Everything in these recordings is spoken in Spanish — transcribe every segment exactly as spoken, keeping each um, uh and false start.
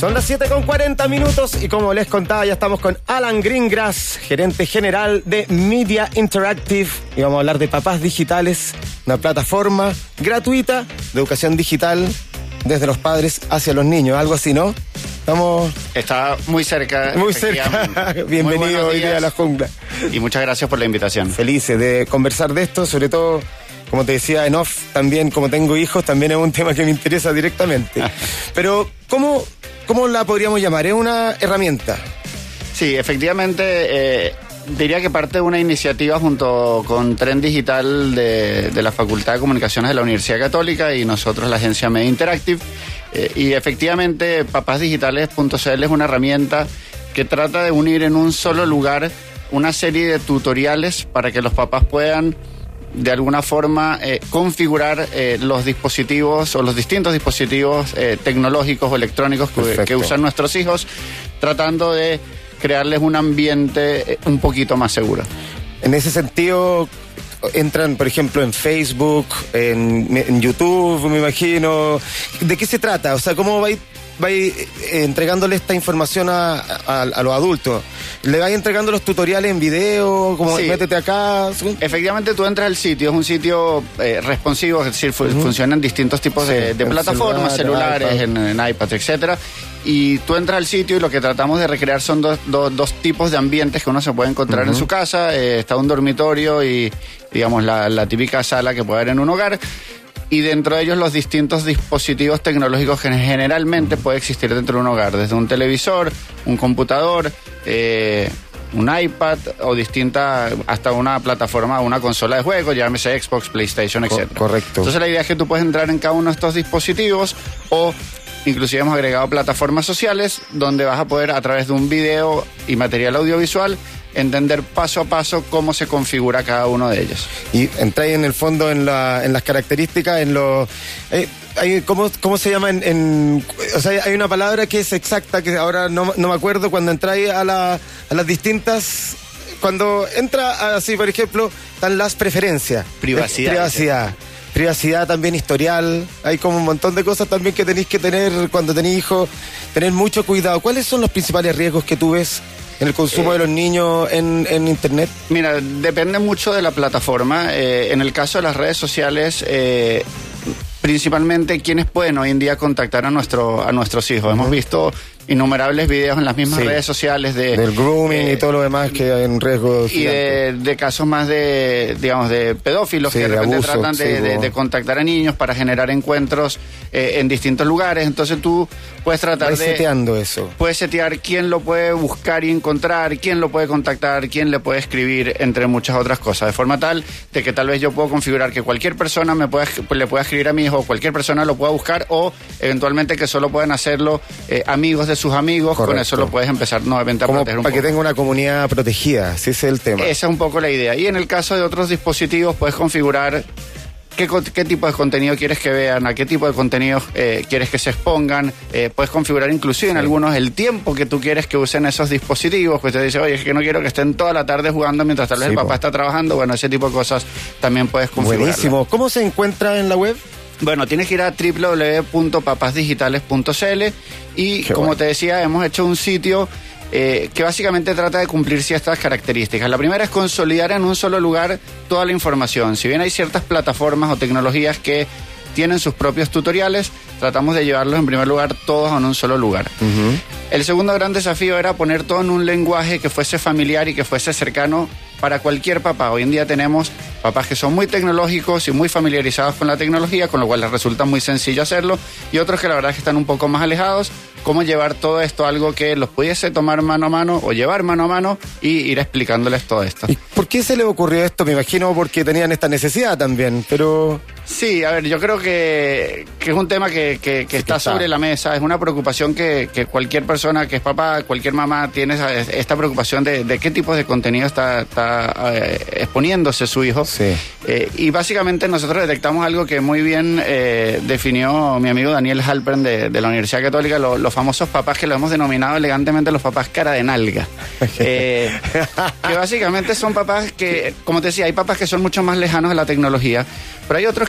Son las siete con cuarenta minutos y como les contaba, ya estamos con Alan Greengrass, gerente general de Media Interactive, y vamos a hablar de Papás Digitales, una plataforma gratuita de educación digital desde los padres hacia los niños, algo así, ¿no? Estamos... Está muy cerca. Muy cerca. Bienvenido hoy día a la jungla. Y muchas gracias por la invitación. Felices de conversar de esto, sobre todo, como te decía en off, también como tengo hijos, también es un tema que me interesa directamente. Pero, ¿cómo, cómo la podríamos llamar? ¿Es una herramienta? Sí, efectivamente, eh, diría que parte de una iniciativa junto con Tren Digital de, de la Facultad de Comunicaciones de la Universidad Católica y nosotros, la agencia Media Interactive. Eh, y efectivamente, papás digitales punto c l es una herramienta que trata de unir en un solo lugar una serie de tutoriales para que los papás puedan de alguna forma eh, configurar eh, los dispositivos o los distintos dispositivos eh, tecnológicos o electrónicos que, que usan nuestros hijos, tratando de crearles un ambiente eh, un poquito más seguro. En ese sentido, entran, por ejemplo, en Facebook, en, en YouTube, me imagino. ¿De qué se trata? O sea, ¿cómo vais va eh, entregándole esta información a, a, a los adultos? ¿Le vais entregando los tutoriales en video? Como sí. Métete acá. Efectivamente, tú entras al sitio, es un sitio eh, responsivo, es decir, uh-huh. funciona en distintos tipos sí, de, de plataformas, celular, celulares, iPad. En, en iPad, etcétera. Y tú entras al sitio y lo que tratamos de recrear son dos, dos, dos tipos de ambientes que uno se puede encontrar uh-huh. en su casa. Eh, está un dormitorio y, digamos, la, la típica sala que puede haber en un hogar. Y dentro de ellos los distintos dispositivos tecnológicos que generalmente puede existir dentro de un hogar, desde un televisor, un computador, eh, un iPad o distinta, hasta una plataforma, una consola de juegos, llámese Xbox, PlayStation, etcétera. Correcto. Entonces la idea es que tú puedes entrar en cada uno de estos dispositivos o inclusive hemos agregado plataformas sociales donde vas a poder a través de un video y material audiovisual entender paso a paso cómo se configura cada uno de ellos. Y entráis en el fondo en, la, en las características, en los... Eh, hay, ¿cómo, ¿Cómo se llama? En, en, o sea, hay una palabra que es exacta, que ahora no, no me acuerdo, cuando entráis a, la, a las distintas... Cuando entra así, por ejemplo, están las preferencias. Privacidad. Eh, privacidad. ¿Sí? Privacidad, también historial, hay como un montón de cosas también que tenéis que tener cuando tenéis hijos, tener mucho cuidado. ¿Cuáles son los principales riesgos que tú ves en el consumo eh, de los niños en, en Internet? Mira, depende mucho de la plataforma. Eh, en el caso de las redes sociales, eh, principalmente quienes pueden hoy en día contactar a, nuestro, a nuestros hijos. Uh-huh. Hemos visto innumerables videos en las mismas sí. redes sociales de del grooming eh, y todo lo demás que hay en riesgo y de, de casos más de, digamos, de pedófilos sí, que de, de repente abuso, tratan de, sí, de, de contactar a niños para generar encuentros eh, en distintos lugares. Entonces tú puedes tratar Vais de seteando eso. Puedes setear quién lo puede buscar y encontrar, quién lo puede contactar, quién le puede escribir, entre muchas otras cosas, de forma tal de que tal vez yo puedo configurar que cualquier persona me pueda, le pueda escribir a mi hijo, cualquier persona lo pueda buscar, o eventualmente que solo puedan hacerlo eh, amigos de sus amigos. Correcto. Con eso lo puedes empezar nuevamente a como proteger un para poco. Que tenga una comunidad protegida, ese es el tema. Esa es un poco la idea. Y en el caso de otros dispositivos puedes configurar qué, qué tipo de contenido quieres que vean, a qué tipo de contenido eh, quieres que se expongan. Eh, puedes configurar inclusive sí. en algunos el tiempo que tú quieres que usen esos dispositivos. Pues te dice, oye, es que no quiero que estén toda la tarde jugando mientras tal vez sí, el papá po. está trabajando. Bueno, ese tipo de cosas también puedes configurar. Buenísimo. ¿Cómo se encuentra en la web? Bueno, tienes que ir a doble u doble u doble u punto papás digitales punto c l y Qué como bueno. te decía, hemos hecho un sitio eh, que básicamente trata de cumplir ciertas características. La primera es consolidar en un solo lugar toda la información. Si bien hay ciertas plataformas o tecnologías que tienen sus propios tutoriales, tratamos de llevarlos en primer lugar todos en un solo lugar. Uh-huh. El segundo gran desafío era poner todo en un lenguaje que fuese familiar y que fuese cercano para cualquier papá. Hoy en día tenemos papás que son muy tecnológicos y muy familiarizados con la tecnología, con lo cual les resulta muy sencillo hacerlo, y otros que la verdad es que están un poco más alejados. Cómo llevar todo esto a algo que los pudiese tomar mano a mano o llevar mano a mano y ir explicándoles todo esto. ¿Y por qué se le ocurrió esto? Me imagino porque tenían esta necesidad también, pero... Sí, a ver, yo creo que, que es un tema que, que, que sí, está que sobre está. la mesa. Es una preocupación que, que cualquier persona que es papá, cualquier mamá tiene esta preocupación de, de qué tipo de contenido está, está eh, exponiéndose su hijo. Sí. Eh, y básicamente nosotros detectamos algo que muy bien eh, definió mi amigo Daniel Halpern de, de la Universidad Católica, lo, los famosos papás que lo hemos denominado elegantemente los papás cara de nalga. eh, que básicamente son papás que, como te decía, hay papás que son mucho más lejanos de la tecnología, pero hay otros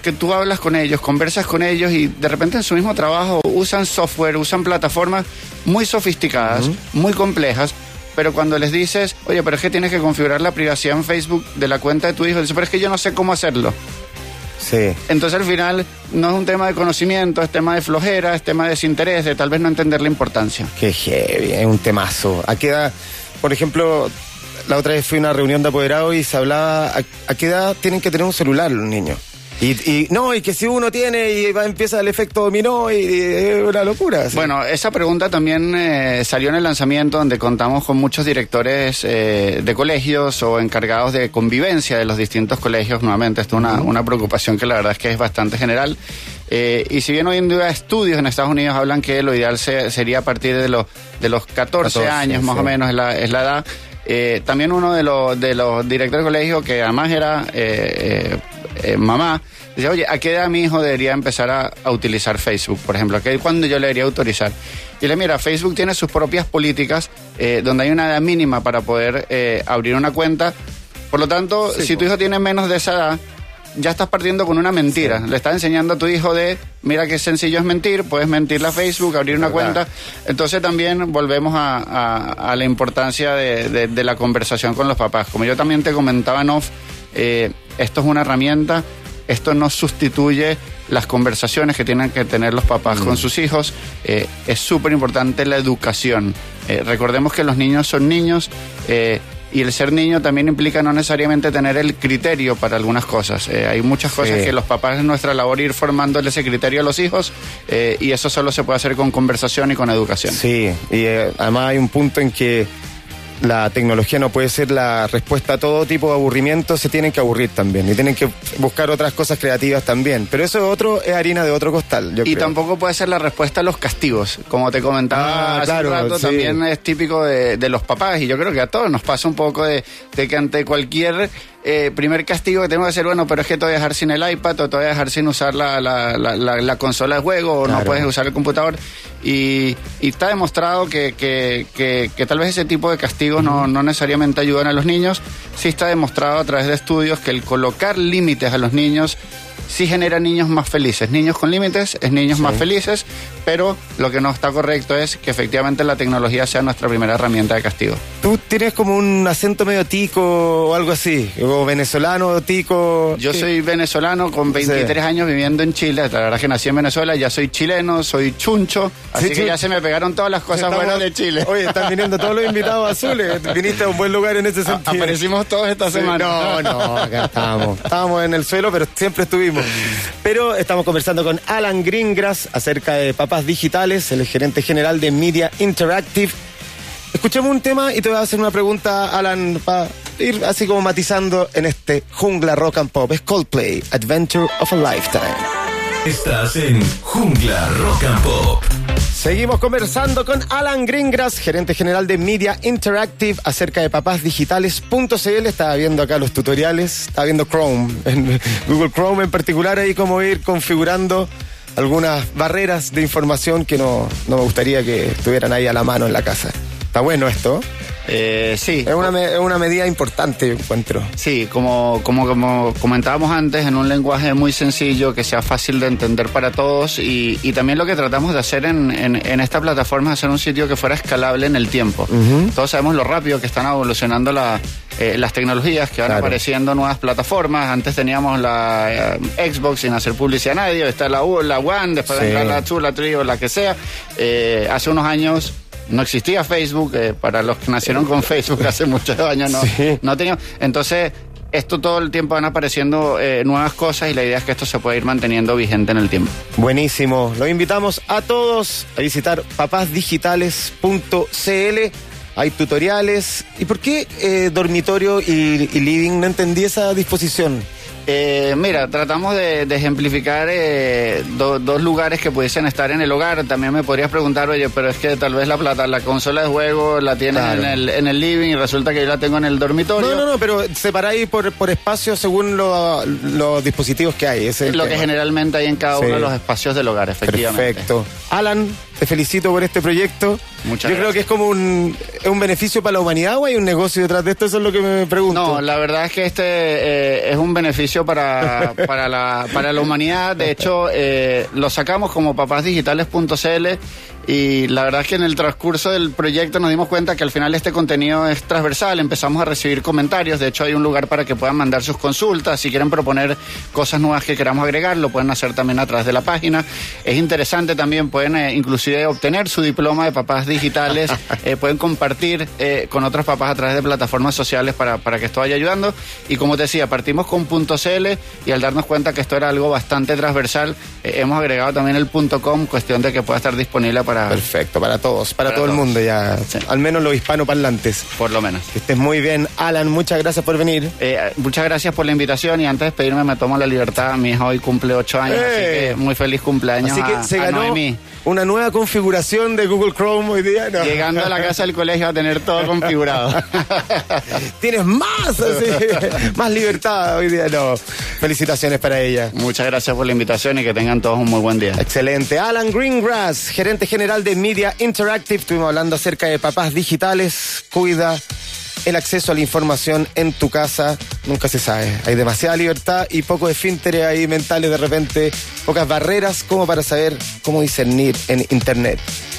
que tú hablas con ellos, conversas con ellos y de repente en su mismo trabajo usan software, usan plataformas muy sofisticadas, uh-huh. muy complejas, pero cuando les dices, oye, pero es que tienes que configurar la privacidad en Facebook de la cuenta de tu hijo, dices, pero es que yo no sé cómo hacerlo. Sí. Entonces al final no es un tema de conocimiento, es tema de flojera, es tema de desinterés, de tal vez no entender la importancia. Qué heavy, es un temazo. ¿A qué edad, por ejemplo, la otra vez fui a una reunión de apoderados y se hablaba, ¿a, a qué edad tienen que tener un celular los niños? Y, y no, y que si uno tiene y va, empieza el efecto dominó y, y es una locura. ¿Sí? Bueno, esa pregunta también eh, salió en el lanzamiento donde contamos con muchos directores eh, de colegios o encargados de convivencia de los distintos colegios. Nuevamente, esto es una, uh-huh. una preocupación que la verdad es que es bastante general. Eh, y si bien hoy en día estudios en Estados Unidos hablan que lo ideal se, sería a partir de los, de los catorce, catorce años, más sí. o menos es la, es la edad. Eh, también uno de los, de los directores de colegio, que además era eh, eh, eh, mamá, decía, oye, ¿a qué edad mi hijo debería empezar a, a utilizar Facebook, por ejemplo? ¿A qué, cuándo yo le debería autorizar? Y le mira, Facebook tiene sus propias políticas eh, donde hay una edad mínima para poder eh, abrir una cuenta. Por lo tanto, sí, si tu hijo tiene menos de esa edad, ya estás partiendo con una mentira. Sí. Le estás enseñando a tu hijo de, mira qué sencillo es mentir, puedes mentirle a Facebook, abrir una cuenta. Entonces también volvemos a, a, a la importancia de, de, de la conversación con los papás. Como yo también te comentaba en off, eh, esto es una herramienta, esto no sustituye las conversaciones que tienen que tener los papás mm. con sus hijos. Eh, es súper importante la educación. Eh, recordemos que los niños son niños, eh, y el ser niño también implica no necesariamente tener el criterio para algunas cosas. Eh, hay muchas cosas sí. que los papás es nuestra labor ir formándole ese criterio a los hijos, eh, y eso solo se puede hacer con conversación y con educación. Sí, y eh, además hay un punto en que la tecnología no puede ser la respuesta a todo tipo de aburrimiento, se tienen que aburrir también y tienen que buscar otras cosas creativas también, pero eso otro es harina de otro costal, yo y creo. Tampoco puede ser la respuesta a los castigos, como te comentaba ah, hace claro, un rato, sí. también es típico de, de los papás, y yo creo que a todos nos pasa un poco de, de que ante cualquier eh, primer castigo que tenemos que hacer, bueno, pero es que te voy a dejar sin el iPad, o te voy a dejar sin usar la, la, la, la, la consola de juego, o claro. no puedes usar el computador, y, y está demostrado que, que, que, que tal vez ese tipo de castigos uh-huh. no, no necesariamente ayudan a los niños. Sí está demostrado a través de estudios que el colocar límites a los niños sí genera niños más felices. Niños con límites es niños sí. más felices, pero lo que no está correcto es que efectivamente la tecnología sea nuestra primera herramienta de castigo. Tú tienes como un acento medio tico o algo así, o venezolano, tico. Yo ¿Qué? soy venezolano con veintitrés sí. años viviendo en Chile. La verdad es que nací en Venezuela, ya soy chileno, soy chuncho, así sí, que chun... ya se me pegaron todas las cosas Estamos... buenas de Chile. Oye, están viniendo todos los invitados azules, viniste a un buen lugar en ese sentido. Aparecimos todos esta sí, semana. No, no, acá estábamos. Estábamos en el suelo, pero siempre estuvimos. Pero estamos conversando con Alan Greengrass acerca de Papás Digitales, el gerente general de Media Interactive. Escuchemos un tema y te voy a hacer una pregunta, Alan, para ir así como matizando en este Jungla Rock and Pop. Es Coldplay, Adventure of a Lifetime. Estás en Jungla Rock and Pop. Seguimos conversando con Alan Greengrass, gerente general de Media Interactive, acerca de papás digitales punto c l. Estaba viendo acá los tutoriales, estaba viendo Chrome, en Google Chrome en particular, ahí cómo ir configurando algunas barreras de información que no, no me gustaría que estuvieran ahí a la mano en la casa. Está bueno esto. Eh, sí. Es una, me, es una medida importante, yo encuentro. Sí, como, como, como comentábamos antes, en un lenguaje muy sencillo, que sea fácil de entender para todos, y, y también lo que tratamos de hacer en, en, en esta plataforma es hacer un sitio que fuera escalable en el tiempo. Uh-huh. Todos sabemos lo rápido que están evolucionando la, eh, las tecnologías, que van claro. apareciendo nuevas plataformas. Antes teníamos la eh, Xbox sin hacer publicidad a nadie, está la, U, la One, después sí. vendrá la dos, la tres o la que sea. Eh, hace unos años no existía Facebook, eh, para los que nacieron con Facebook hace muchos años no, sí. no teníamos. Entonces, esto todo el tiempo van apareciendo eh, nuevas cosas, y la idea es que esto se pueda ir manteniendo vigente en el tiempo. Buenísimo. Los invitamos a todos a visitar papás digitales punto c l. Hay tutoriales. ¿Y por qué eh, dormitorio y, y living? No entendí esa disposición. Eh, mira, tratamos de, de ejemplificar eh, do, dos lugares que pudiesen estar en el hogar. También me podrías preguntar, oye, pero es que tal vez la plata, la consola de juego la tienes claro. en, el, en el living y resulta que yo la tengo en el dormitorio. No, no, no, pero separáis por, por espacio según lo, los dispositivos que hay. Ese es lo tema. Que generalmente hay en cada sí. uno de los espacios del hogar, efectivamente. Perfecto. Alan, te felicito por este proyecto. Muchas Yo gracias. creo que es como un, ¿es un beneficio para la humanidad o hay un negocio detrás de esto? Eso es lo que me pregunto. No, la verdad es que este eh, es un beneficio para, para, la, para la humanidad. De hecho, eh, lo sacamos como papás digitales punto c l y la verdad es que en el transcurso del proyecto nos dimos cuenta que al final este contenido es transversal. Empezamos a recibir comentarios. De hecho, hay un lugar para que puedan mandar sus consultas. Si quieren proponer cosas nuevas que queramos agregar, lo pueden hacer también a través de la página. Es interesante también, pueden eh, inclusive obtener su diploma de papás digitales, eh, pueden compartir eh, con otros papás a través de plataformas sociales para, para que esto vaya ayudando. Y como te decía, partimos con .cl y al darnos cuenta que esto era algo bastante transversal, eh, hemos agregado también el .com, cuestión de que pueda estar disponible para... Perfecto, para todos, para, para todo todos. el mundo ya, Sí. al menos los hispanoparlantes. Por lo menos. Que estés muy bien. Alan, muchas gracias por venir. Eh, muchas gracias por la invitación y antes de despedirme me tomo la libertad. Mi hija hoy cumple ocho años, ¡Eh! así que muy feliz cumpleaños Así que a, se a ganó Noemí. una nueva configuración de Google Chrome hoy día. No. Llegando a la casa del colegio a tener todo configurado. Tienes más, así, más libertad hoy día. No, felicitaciones para ella. Muchas gracias por la invitación y que tengan todos un muy buen día. Excelente. Alan Greengrass, gerente general de Media Interactive. Estuvimos hablando acerca de papás digitales. Cuida el acceso a la información en tu casa. Nunca se sabe. Hay demasiada libertad y poco esfínteres ahí mentales de repente. Pocas barreras como para saber cómo discernir en Internet.